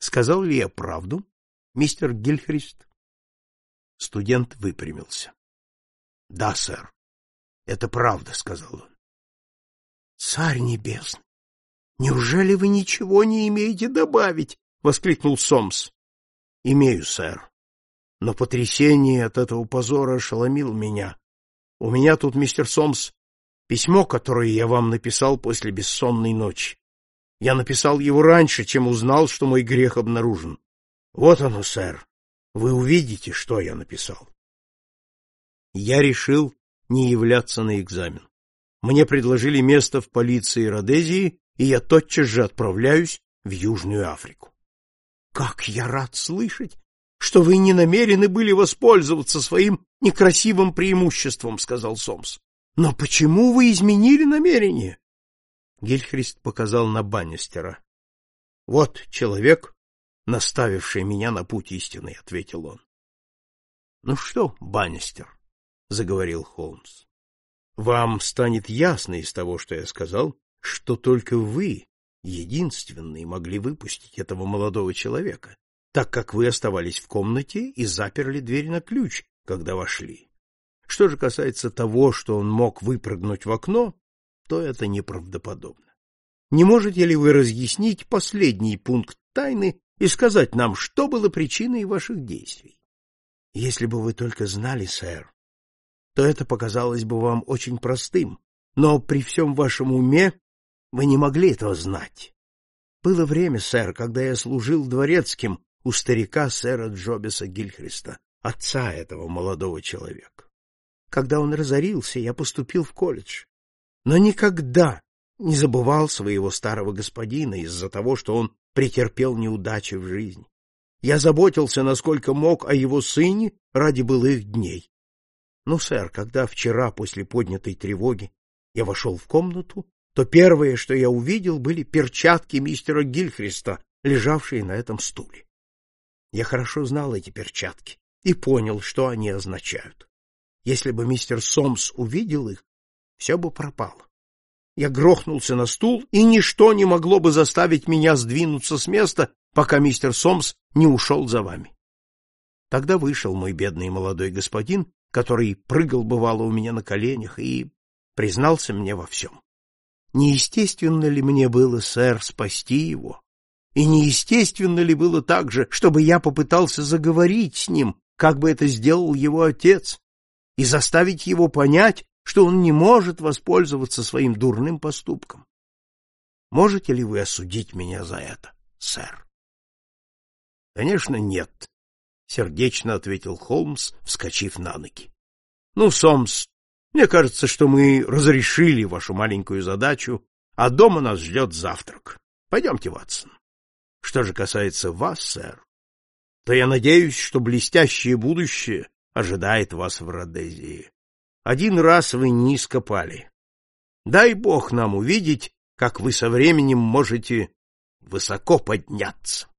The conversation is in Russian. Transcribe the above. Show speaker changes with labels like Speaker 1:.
Speaker 1: Сказал ли я правду, мистер Гильхрист? Студент выпрямился. — Да, сэр, это правда, — сказал он. — Царь небесный, неужели вы ничего не имеете добавить? — воскликнул Сомс. — Имею, сэр, но потрясение от этого позора ошеломило меня. У меня тут, мистер Сомс, письмо, которое я вам написал после бессонной ночи. Я написал его раньше, чем узнал, что мой грех обнаружен. Вот оно, сэр. Вы увидите, что я написал. Я решил не являться на экзамен. Мне предложили место в полиции Родезии, и я тотчас же отправляюсь в Южную Африку. Как я рад слышать, что вы не намерены были воспользоваться своим некрасивым преимуществом, — сказал Сомс. Но почему вы изменили намерение? Гильхрист показал на Баннистера. — Вот человек, наставивший меня на путь истины, — ответил он. — Ну что, Баннистер, — заговорил Холмс, — вам станет ясно из того, что я сказал, что только вы, единственные, могли выпустить этого молодого человека, так как вы оставались в комнате и заперли дверь на ключ, когда вошли. Что же касается того, что он мог выпрыгнуть в окно, то это неправдоподобно. Не можете ли вы разъяснить последний пункт тайны и сказать нам, что было причиной ваших действий? Если бы вы только знали, сэр, то это показалось бы вам очень простым, но при всем вашем уме вы не могли этого знать. Было время, сэр, когда я служил дворецким у старика сэра Джобиса Гильхриста, отца этого молодого человека. Когда он разорился, я поступил в колледж, но никогда не забывал своего старого господина из-за того, что он претерпел неудачи в жизни. Я заботился, насколько мог, о его сыне ради былых дней. Ну, сэр, когда вчера после поднятой тревоги я вошел в комнату, то первое, что я увидел, были перчатки мистера Гильхриста, лежавшие на этом стуле. Я хорошо знал эти перчатки и понял, что они означают. Если бы мистер Сомс увидел их, все бы пропало. Я грохнулся на стул, и ничто не могло бы заставить меня сдвинуться с места, пока мистер Сомс не ушел за вами. Тогда вышел мой бедный молодой господин, который прыгал бывало у меня на коленях, и признался мне во всем. Неестественно ли мне было, сэр, спасти его? И неестественно ли было также, чтобы я попытался заговорить с ним, как бы это сделал его отец, и заставить его понять, что он не может воспользоваться своим дурным поступком? Можете ли вы осудить меня за это, сэр? — Конечно, нет, — сердечно ответил Холмс, вскочив на ноги. — Ну, Сомс, мне кажется, что мы разрешили вашу маленькую задачу, а дома нас ждет завтрак. Пойдемте, Ватсон. Что же касается вас, сэр, то я надеюсь, что блестящее будущее ожидает вас в Родезии. Один раз вы низко пали. Дай Бог нам увидеть, как вы со временем можете высоко подняться.